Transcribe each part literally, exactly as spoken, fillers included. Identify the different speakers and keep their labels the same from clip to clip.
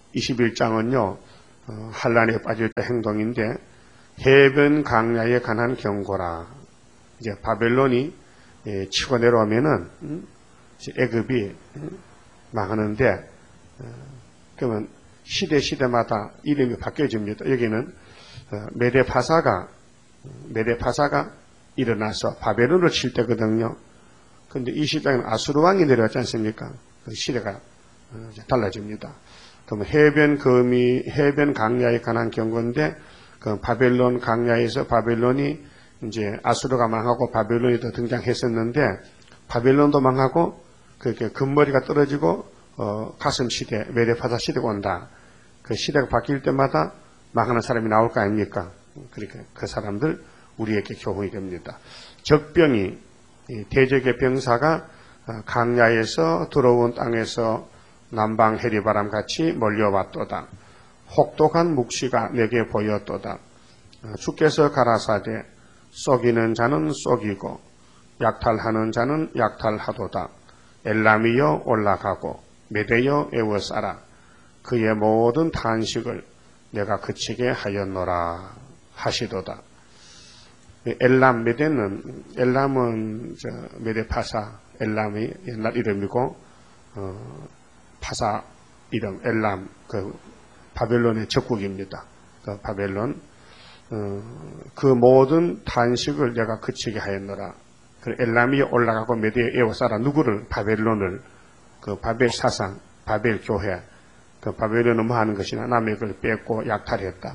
Speaker 1: 이십일 장은요, 어, 한란에 빠질 때 행동인데, 해변 강야에 관한 경고라. 이제 바벨론이 예, 치고 내려오면은 음, 애굽이 음, 망하는데, 어, 그러면 시대 시대마다 이름이 바뀌어집니다. 여기는 어, 메데파사가 메데파사가 일어나서 바벨론을 칠 때거든요. 그런데 이십 장에는 아수르 왕이 내려왔지 않습니까? 그 시대가 어, 달라집니다. 그러면 해변 금이 해변 강야에 관한 경고인데, 그 바벨론 강야에서 바벨론이 이제 아수르가 망하고 바벨론이 더 등장했었는데, 바벨론도 망하고 그렇게 금머리가 떨어지고 어, 가슴 시대, 메데파사 시대가 온다. 그 시대가 바뀔 때마다 망하는 사람이 나올 거 아닙니까? 그러니까 그 사람들 우리에게 교훈이 됩니다. 적병이 대적의 병사가 강야에서 들어온 땅에서 남방 해리바람 같이 몰려왔도다. 혹독한 묵시가 내게 보였도다. 주께서 가라사대 쏘기는 자는 쏘기고 약탈하는 자는 약탈하도다. 엘람이여 올라가고 메대여 에워싸라. 그의 모든 탄식을 내가 그치게 하였노라 하시도다. 엘람 메대는 엘람은 저 메데파사 엘람이 옛날 이름이고 어, 파사 이름 엘람 그 바벨론의 적국입니다. 그 바벨론 어, 그 모든 탄식을 내가 그치게 하였노라. 그 엘람이 올라가고 메대에 에워싸라. 누구를? 바벨론을. 그 바벨 사상, 바벨 교회, 그 바벨론은 뭐 하는 것이나 남의 걸 뺏고 약탈했다.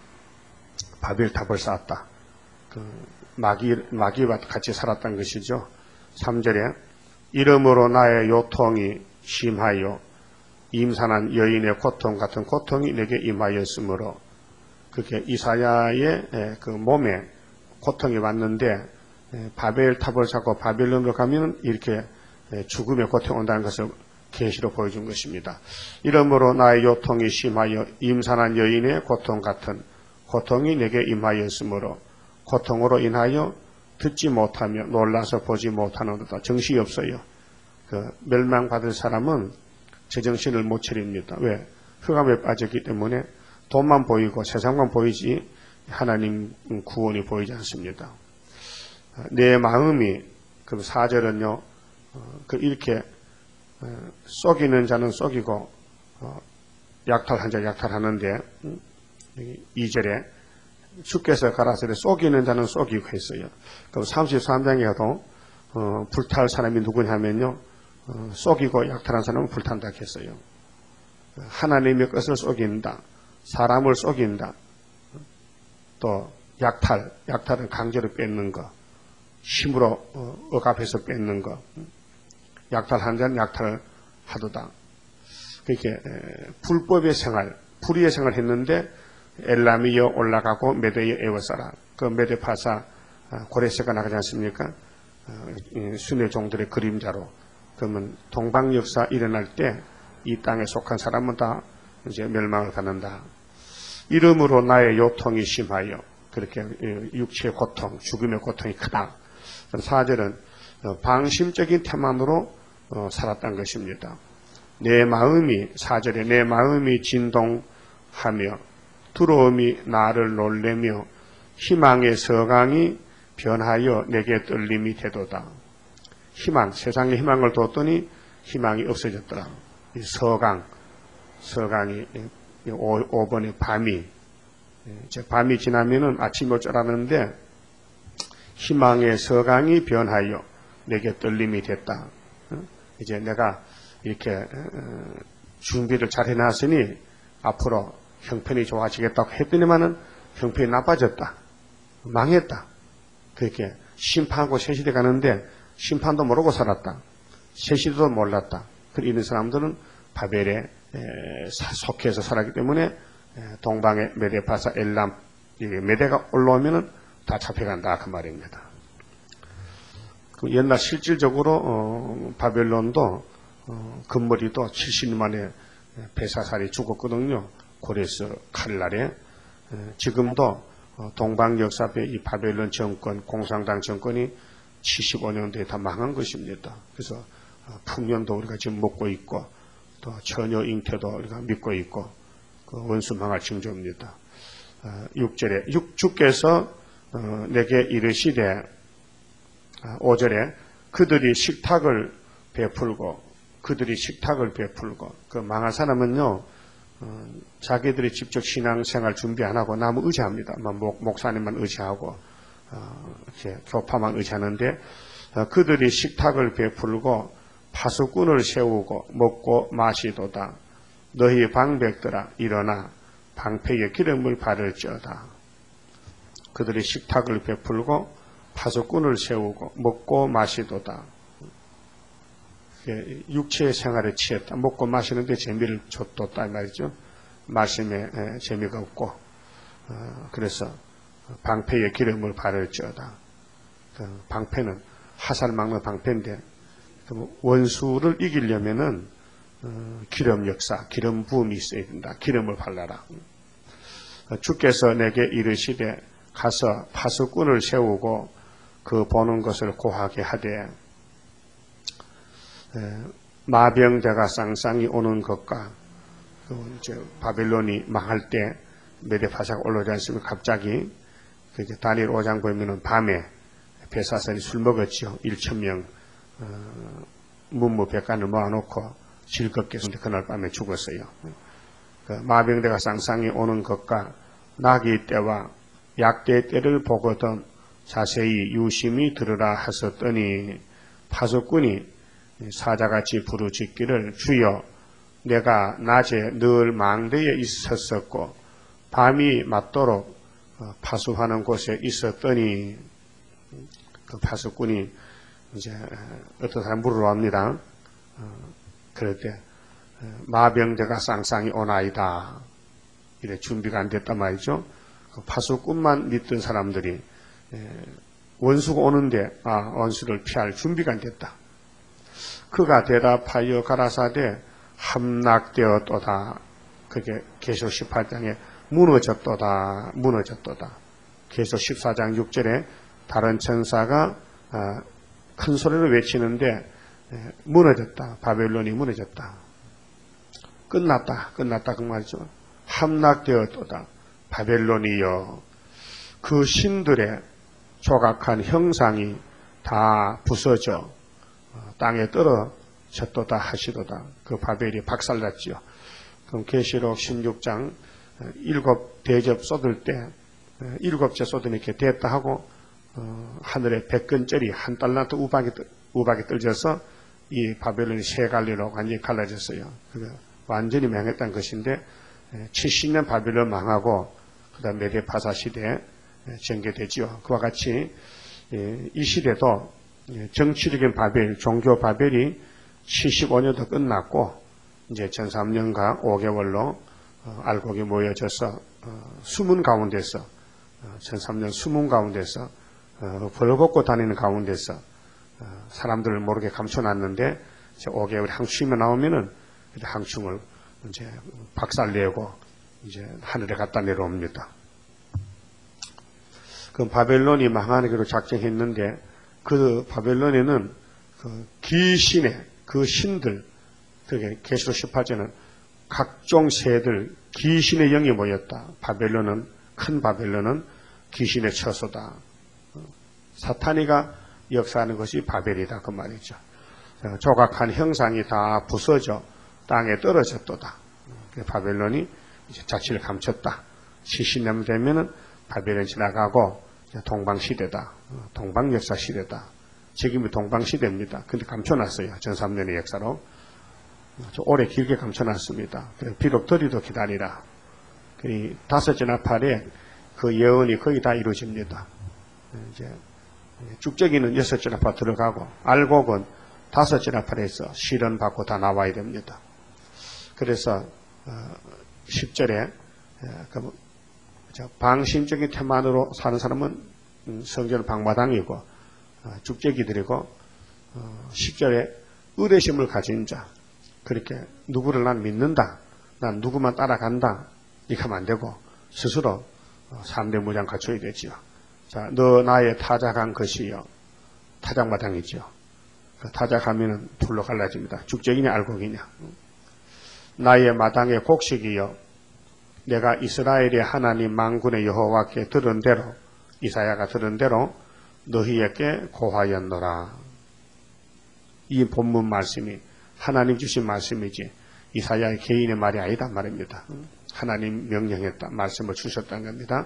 Speaker 1: 바벨 탑을 쌓았다. 그 마귀, 마귀와 같이 살았던 것이죠. 삼 절에 이름으로 나의 요통이 심하여 임산한 여인의 고통 같은 고통이 내게 임하였으므로, 그게 이사야의 그 몸에 고통이 왔는데 바벨 탑을 쌓고 바벨론으로 가면 이렇게 죽음의 고통이 온다는 것을 계시로 보여준 것입니다. 이러므로 나의 요통이 심하여 임산한 여인의 고통 같은 고통이 내게 임하였으므로 고통으로 인하여 듣지 못하며 놀라서 보지 못하는도다. 정신이 없어요. 그 멸망받을 사람은 제정신을 못 차립니다. 왜? 흑암에 빠졌기 때문에 돈만 보이고 세상만 보이지 하나님 구원이 보이지 않습니다. 내 마음이, 그 사 절은요, 그 이렇게 쏘기는 자는 쏘기고 약탈한 자 약탈하는데, 이 절에 주께서 가라사대 쏘기는 자는 쏘기고 했어요. 그럼 삼십삼 장에도 어, 불탈 사람이 누구냐 하면요, 어, 쏘기고 약탈한 사람은 불탄다 했어요. 하나님의 것을 쏘긴다, 사람을 쏘긴다, 또 약탈, 약탈은 강제로 뺏는 거, 힘으로 어, 억압해서 뺏는 거, 약탈한 자는 약탈을 하도다. 그렇게 에, 불법의 생활, 불의의 생활을 했는데 엘람이여 올라가고 메대여 에워싸라. 그 메데파사 고레스가 나가지 않습니까? 순의 종들의 그림자로. 그러면 동방 역사 일어날 때 이 땅에 속한 사람은 다 이제 멸망을 갖는다. 이름으로 나의 요통이 심하여, 그렇게 육체의 고통, 죽음의 고통이 크다. 사 절은 방심적인 태만으로 살았던 것입니다. 내 마음이, 사 절에 내 마음이 진동하며 두려움이 나를 놀래며 희망의 서강이 변하여 내게 떨림이 되도다. 희망, 세상에 희망을 뒀더니 희망이 없어졌더라. 이 서강, 서강이 오 번의 밤이, 밤이 지나면은 아침이 올 줄 알았는데 희망의 서강이 변하여 내게 떨림이 됐다. 이제 내가 이렇게 준비를 잘 해놨으니 앞으로 형편이 좋아지겠다고 했더니만은 형편이 나빠졌다. 망했다. 그렇게 심판하고 새시대 가는데 심판도 모르고 살았다. 새시대도 몰랐다. 이런 사람들은 바벨에 속해서 살았기 때문에 동방의 메데파사 엘람, 메데가 올라오면은 다 잡혀간다. 그 말입니다. 옛날 실질적으로 어, 바벨론도 어, 금머리도 칠십 년 만에 베사살이 죽었거든요. 고레스 칼날에. 지금도 동방 역사배 이 바벨론 정권, 공산당 정권이 칠십오 년도에 다 망한 것입니다. 그래서 풍년도 우리가 지금 먹고 있고 또 처녀 잉태도 우리가 믿고 있고 그 원수 망할 징조입니다. 육 절에 육 주께서 내게 이르시되 오 절에 그들이 식탁을 베풀고 그들이 식탁을 베풀고 그 망한 사람은요 어, 자기들이 직접 신앙생활 준비 안 하고 나무 의지합니다. 목, 목사님만 의지하고 어, 이렇게 교파만 의지하는데 어, 그들이 식탁을 베풀고 파수꾼을 세우고 먹고 마시도다. 너희 방백들아 일어나 방패에 기름을 바를지어다. 그들이 식탁을 베풀고 파수꾼을 세우고 먹고 마시도다. 육체의 생활에 취했다. 먹고 마시는데 재미를 줬다 말이죠. 말씀에 재미가 없고 그래서 방패에 기름을 바를지어다. 방패는 화살 막는 방패인데 원수를 이기려면은 기름 역사, 기름 부음이 있어야 된다. 기름을 발라라. 주께서 내게 이르시되 가서 파수꾼을 세우고 그 보는 것을 고하게 하되 마병대가 쌍쌍이 오는 것과 그 이제 바벨론이 망할 때 메데파사가 올라오지 않습니까? 갑자기 그 이제 다니엘 오 장 보면은 밤에 베사살이 술 먹었죠. 일천 명 어, 문무백관을 모아놓고 즐겁게 그날 밤에 죽었어요. 그 마병대가 쌍쌍이 오는 것과 나귀 때와 약대 때를 보거든 자세히 유심히 들으라 하셨더니 파수꾼이 사자같이 부르짖기를 주여 내가 낮에 늘 망대에 있었었고 밤이 맞도록 파수하는 곳에 있었더니 그 파수꾼이 이제 어떤 사람 물으러 갑니다. 그럴 때 마병대가 쌍쌍이 오나이다. 이래 준비가 안 됐단 말이죠. 그 파수꾼만 믿던 사람들이 원수가 오는데 아 원수를 피할 준비가 안 됐다. 그가 대답하여 가라사대 함락되었도다. 그게 계시록 십팔 장에 무너졌도다. 무너졌도다. 계시록 십사 장 육 절에 다른 천사가 큰 소리로 외치는데 무너졌다. 바벨론이 무너졌다. 끝났다. 끝났다 그 말이죠. 함락되었도다. 바벨론이여 그 신들의 조각한 형상이 다 부서져 땅에 떨어졌도다 하시도다. 그 바벨이 박살났지요. 그럼 계시록 십육 장 일곱 대접 쏟을 때 일곱째 쏟으니 이렇게 됐다 하고 어, 하늘에 백근짜리 한 달란트 우박이, 우박이 떨어져서 이 바벨론이 세 갈래로 완전히 갈라졌어요. 완전히 망했다는 것인데 칠십 년 바벨론 망하고 그 다음 메데파사 시대에 전개되지요. 그와 같이 이 시대도 정치적인 바벨, 종교 바벨이 칠십오 년도 끝났고 이제 천삼 년과 오 개월로 알곡이 모여져서 수문 가운데서 천삼 년 수문 가운데서 벌걷고 다니는 가운데서 사람들을 모르게 감춰놨는데 오 개월 항충이 나오면은 항충을 이제 박살내고 이제 하늘에 갖다 내려옵니다. 그 바벨론이 망하기로 작정했는데 그 바벨론에는 그 귀신의 그 신들, 그게 계시록 십팔 장은 각종 새들, 귀신의 영이 모였다. 바벨론은 큰 바벨론은 귀신의 처소다. 사탄이가 역사하는 것이 바벨이다 그 말이죠. 조각한 형상이 다 부서져 땅에 떨어졌도다. 바벨론이 이제 자취를 감췄다. 칠십 년 되면은 바벨론 지나가고 동방시대다. 동방역사 시대다. 지금이 동방시대입니다. 근데 감춰놨어요. 전삼 년의 역사로. 오래 길게 감춰놨습니다. 비록 더디도 기다리라. 그 다섯째 나팔에 그 예언이 거의 다 이루어집니다. 이제 쭉저기는 여섯째 나팔 들어가고 알곡은 다섯째 나팔에서 실현받고 다 나와야 됩니다. 그래서 십 절에 방신적인 태만으로 사는 사람은 성전 방마당이고 쭉제기들이고 십 절에 의뢰심을 가진 자, 그렇게 누구를 난 믿는다, 난 누구만 따라간다 이렇게 하면 안 되고 스스로 삼 대 무장 갖춰야 되지요. 자, 너 나의 타작한 것이요. 타작마당이죠. 타작하면은 둘로 갈라집니다. 죽적이냐 알곡이냐. 나의 마당의 곡식이여 내가 이스라엘의 하나님 만군의 여호와께 들은 대로 이사야가 들은 대로 너희에게 고하였노라. 이 본문 말씀이 하나님 주신 말씀이지 이사야의 개인의 말이 아니다 말입니다. 하나님 명령했다 말씀을 주셨다는 겁니다.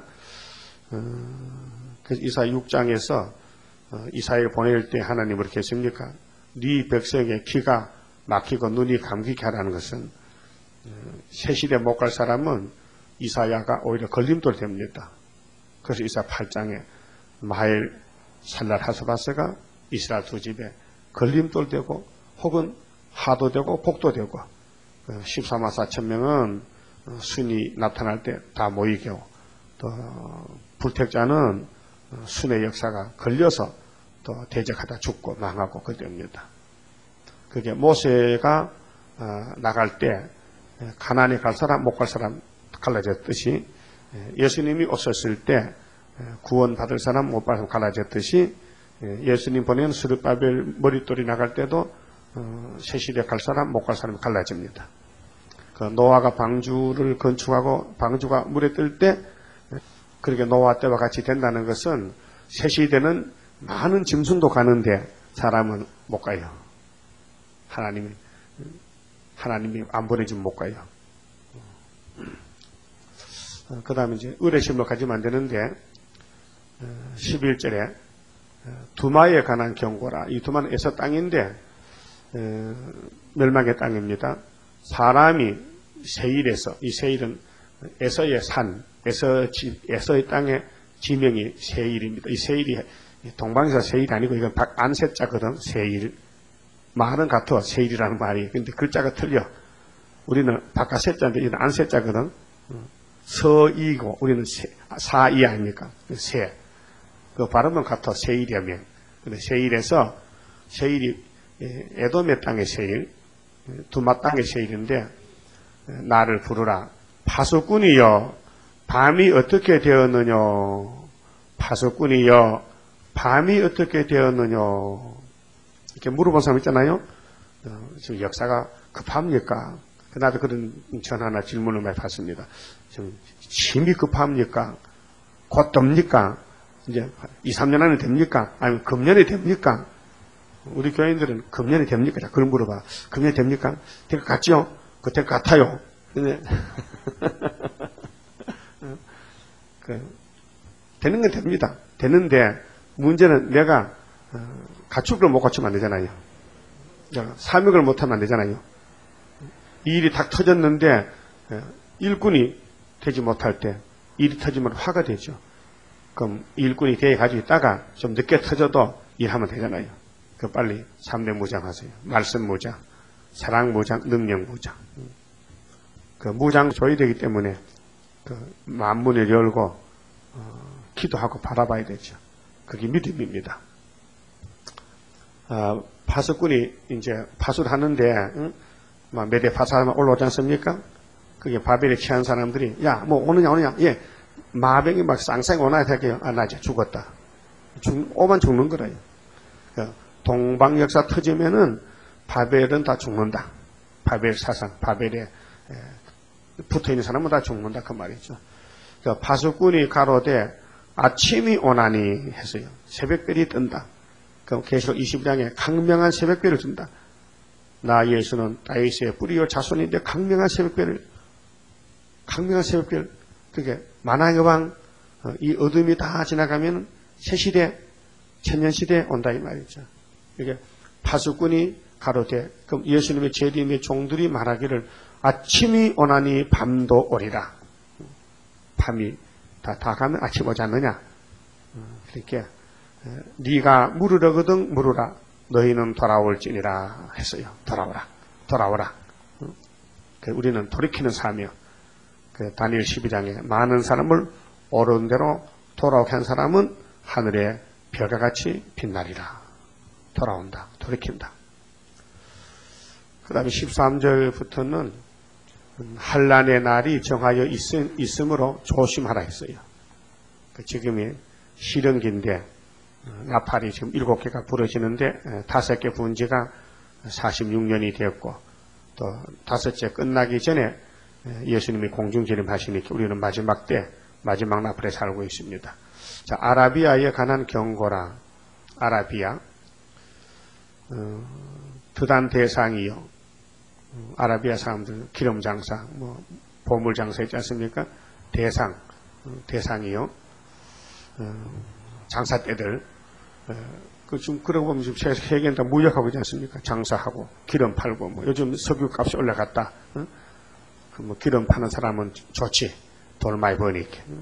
Speaker 1: 그래서 이사야 육 장에서 이사야를 보낼 때 하나님 그렇게 했습니까? 네 백성의 귀가 막히고 눈이 감기게 하라는 것은 새 시대 못 갈 사람은 이사야가 오히려 걸림돌 됩니다. 그래서 이사야 팔 장에 마엘 살랄 하스바스가 이스라엘 두 집에 걸림돌 되고 혹은 하도 되고 복도 되고 십사만 사천 명은 순이 나타날 때 다 모이게 하고 또 불택자는 순의 역사가 걸려서 또 대적하다 죽고 망하고 그때입니다. 그게 모세가 나갈 때 가나안에 갈 사람 못 갈 사람 갈라졌듯이 예수님이 오셨을 때 구원받을 사람 못 받을 사람 갈라졌듯이 예수님 보낸 스룹바벨 머릿돌이 나갈 때도 새시대 갈 사람 못 갈 사람이 갈라집니다. 그 노아가 방주를 건축하고 방주가 물에 뜰 때 그렇게 노아 때와 같이 된다는 것은 새시대는 많은 짐승도 가는데 사람은 못 가요. 하나님이 하나님이 안 보내주면 못 가요. 그 다음에 이제 의뢰심을 가지면 안 되는데 십일 절에 두마에 관한 경고라. 이 두마는 에서 땅인데 멸망의 땅입니다. 사람이 세일에서 이 세일은 에서의 산 에서 지, 에서의 땅의 지명이 세일입니다. 이 세일이 동방에서 세일이 아니고 이건 안세자거든. 세일 말은 같아 세일이라는 말이. 근데 글자가 틀려. 우리는 바깥세자인데 이건 안세자거든. 서이고 우리는 세, 사이 아닙니까? 세. 그 발음은 같아 세일이라면. 근데 세일에서 세일이 에돔의 땅의 세일, 두마 땅의 세일인데 나를 부르라. 파수꾼이여 밤이 어떻게 되었느냐. 파수꾼이여 밤이 어떻게 되었느냐. 이렇게 물어본 사람 있잖아요. 어, 지금 역사가 급합니까? 나도 그런 전화나 질문을 많이 받습니다. 지금 심히 급합니까? 곧 됩니까? 이제 이, 삼 년 안에 됩니까? 아니면 금년에 됩니까? 우리 교인들은 금년에 됩니까? 자, 그걸 물어봐. 금년에 됩니까? 될 것 같죠? 그 될 것 같아요. 근데 그, 되는 건 됩니다. 되는데 문제는 내가 갖출 걸 못 갖추면 안 되잖아요. 사명을 못하면 안 되잖아요. 이 일이 딱 터졌는데 일꾼이 되지 못할 때 일이 터지면 화가 되죠. 그럼 일꾼이 되어 가지고 있다가 좀 늦게 터져도 일하면 되잖아요. 그 빨리 삼 대 무장하세요. 말씀 무장, 사랑 무장, 능력 무장. 그 무장 줘야 되기 때문에 그 만문을 열고 어, 기도하고 바라봐야 되죠. 그게 믿음입니다. 아, 파수꾼이 이제 파수를 하는데 응? 막 매대 파수하면 올라오지 않습니까? 그게 바벨에 취한 사람들이 야 뭐 오느냐 오느냐 예 마병이 막 쌍쌍 오나야 될게요. 아 나 이제 죽었다. 죽, 오만 죽는 거래요. 동방 역사 터지면은 바벨은 다 죽는다. 바벨 사상, 바벨에 붙어 있는 사람은 다 죽는다 그 말이죠. 그 파수꾼이 가로되 아침이 오나니 했어요. 새벽별이 뜬다. 그럼 계시록 이십 장에 강명한 새벽별을 준다. 나 예수는 다윗의 뿌리요 자손인데 강명한 새벽별을 강명한 새벽별 그게 만왕의 왕 이 어둠이 다 지나가면 새시대 천년시대 온다 이 말이죠. 이게 파수꾼이 가로되 그럼 예수님의 재림의 종들이 말하기를 아침이 오나니 밤도 오리라. 밤이 다, 다 가면 아침 오지 않느냐. 그렇게 네가 물으려거든 물으라. 너희는 돌아올지니라 했어요. 돌아오라. 돌아오라. 우리는 돌이키는 사명. 다니엘 십이 장에 많은 사람을 옳은 대로 돌아오게 한 사람은 하늘의 별과 같이 빛나리라. 돌아온다. 돌이킨다. 그 다음에 십삼 절부터는 환난의 날이 정하여 있음, 있으므로 조심하라 했어요. 지금이 실현기인데 나팔이 지금 일곱 개가 부러지는데 다섯 개 부은 지가 사십육 년이 되었고 또 다섯째 끝나기 전에 예수님이 공중재림하시니까 우리는 마지막 때 마지막 나팔에 살고 있습니다. 자, 아라비아에 관한 경고라. 아라비아 어, 드단 대상이요. 어, 아라비아 사람들 기름 장사, 뭐 보물 장사 있지 않습니까? 대상, 어, 대상이요. 어, 장사 때들. 어, 그 좀 그러고 보면 지금 세계는 다 무역하고 있지 않습니까? 장사하고 기름 팔고 뭐 요즘 석유 값이 올라갔다. 어? 그 뭐 기름 파는 사람은 좋지. 돈 많이 버니까. 어?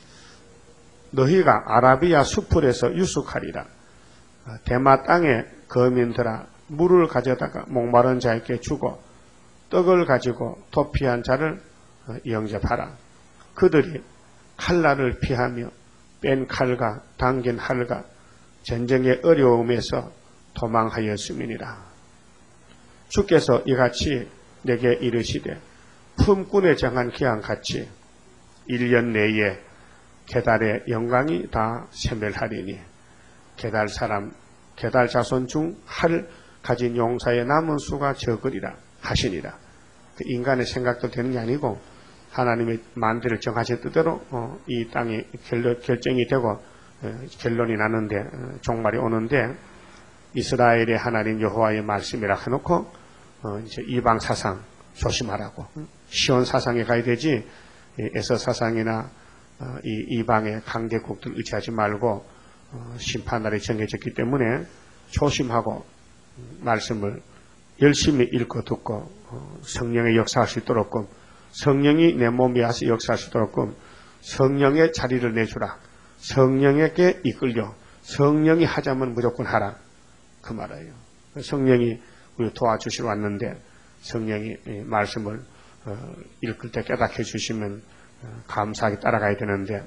Speaker 1: 너희가 아라비아 수풀에서 유숙하리라. 대마 땅의 거민들아 물을 가져다가 목마른 자에게 주고 떡을 가지고 도피한 자를 영접하라. 그들이 칼날을 피하며 뺀 칼과 당긴 활과 전쟁의 어려움에서 도망하였음이니라. 주께서 이같이 내게 이르시되 품꾼에 정한 기한같이 일 년 내에 게달의 영광이 다 세멸하리니 게달 사람 게달 자손 중 할 가진 용사의 남은 수가 적으리라 하시니라. 그 인간의 생각도 되는 게 아니고 하나님의 만대를 정하신 뜻대로 어, 이 땅이 결, 결정이 되고 어, 결론이 나는데 어, 종말이 오는데 이스라엘의 하나님 여호와의 말씀이라 해놓고 어, 이제 이방 사상 조심하라고. 시온 사상에 가야 되지 에서 사상이나 어, 이 이방의 강대국들 의지하지 말고 어, 심판날이 정해졌기 때문에 조심하고 말씀을 열심히 읽고 듣고 어, 성령의 역사할 수 있도록끔 성령이 내 몸에 와서 역사할 수 있도록끔 성령의 자리를 내주라. 성령에게 이끌려 성령이 하자면 무조건 하라. 그 말이에요. 성령이 우리 도와주시러 왔는데 성령이 말씀을 어, 읽을 때 깨닫게 해주시면 어, 감사하게 따라가야 되는데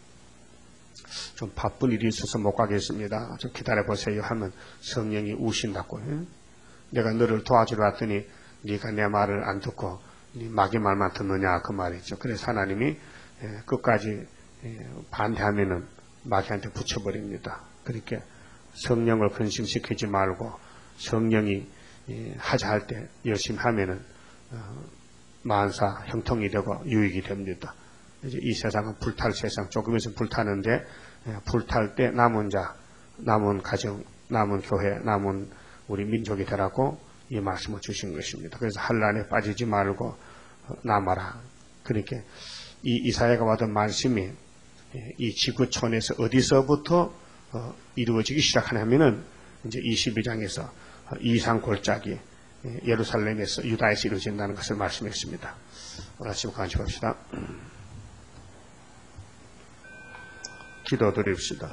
Speaker 1: 좀 바쁜 일이 있어서 못 가겠습니다. 좀 기다려보세요 하면 성령이 우신다고. 예? 내가 너를 도와주러 왔더니 네가 내 말을 안 듣고 네 마귀 말만 듣느냐 그 말이죠. 그래서 하나님이 예, 끝까지 예, 반대하면은 마귀한테 붙여버립니다. 그러니까 성령을 근심시키지 말고 성령이 예, 하자 할 때 열심히 하면은 어, 만사 형통이 되고 유익이 됩니다. 이제 이 세상은 불탈 세상, 조금 있으면 불타는데 예, 불탈 때 남은 자, 남은 가정, 남은 교회, 남은 우리 민족이 되라고 이 말씀을 주신 것입니다. 그래서 환란에 빠지지 말고 어, 남아라. 그렇게 이 이사야가 받은 말씀이 예, 이 지구촌에서 어디서부터 어, 이루어지기 시작하냐면은 이제 이십이 장에서 어, 이상 골짜기 예, 예루살렘에서 유다에서 이루어진다는 것을 말씀했습니다. 오늘 아침 간식합시다. 기도드립시다.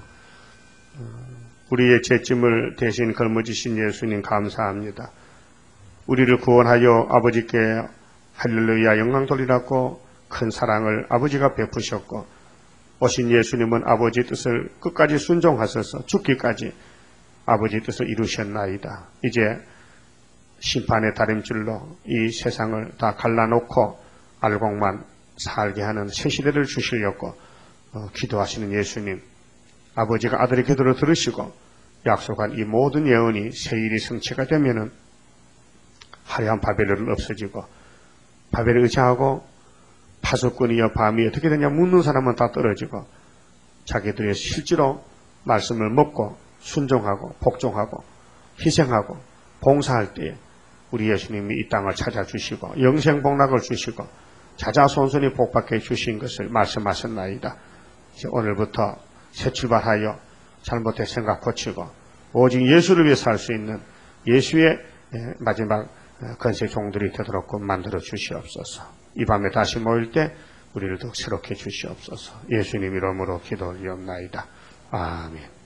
Speaker 1: 우리의 죄짐을 대신 걸머지신 예수님 감사합니다. 우리를 구원하여 아버지께 할렐루야 영광 돌리라고 큰 사랑을 아버지가 베푸셨고 오신 예수님은 아버지 뜻을 끝까지 순종하셔서 죽기까지 아버지 뜻을 이루셨나이다. 이제 심판의 다림줄로 이 세상을 다 갈라놓고 알곡만 살게 하는 새 시대를 주시려고 어, 기도하시는 예수님, 아버지가 아들의 기도를 들으시고 약속한 이 모든 예언이 세일이 성취가 되면은 화려한 바벨론은 없어지고 바벨을 의지하고 파수꾼이여 밤이 어떻게 되냐 묻는 사람은 다 떨어지고 자기들의 실제로 말씀을 먹고 순종하고 복종하고 희생하고 봉사할 때에 우리 예수님이 이 땅을 찾아주시고 영생복락을 주시고 자자손손이 복받게 주신 것을 말씀하셨나이다. 오늘부터 새 출발하여 잘못된 생각 고치고 오직 예수를 위해 살 수 있는 예수의 마지막 건세 종들이 되도록 만들어 주시옵소서. 이 밤에 다시 모일 때 우리를 더욱 새롭게 주시옵소서. 예수님 이름으로 기도드리옵나이다. 아멘.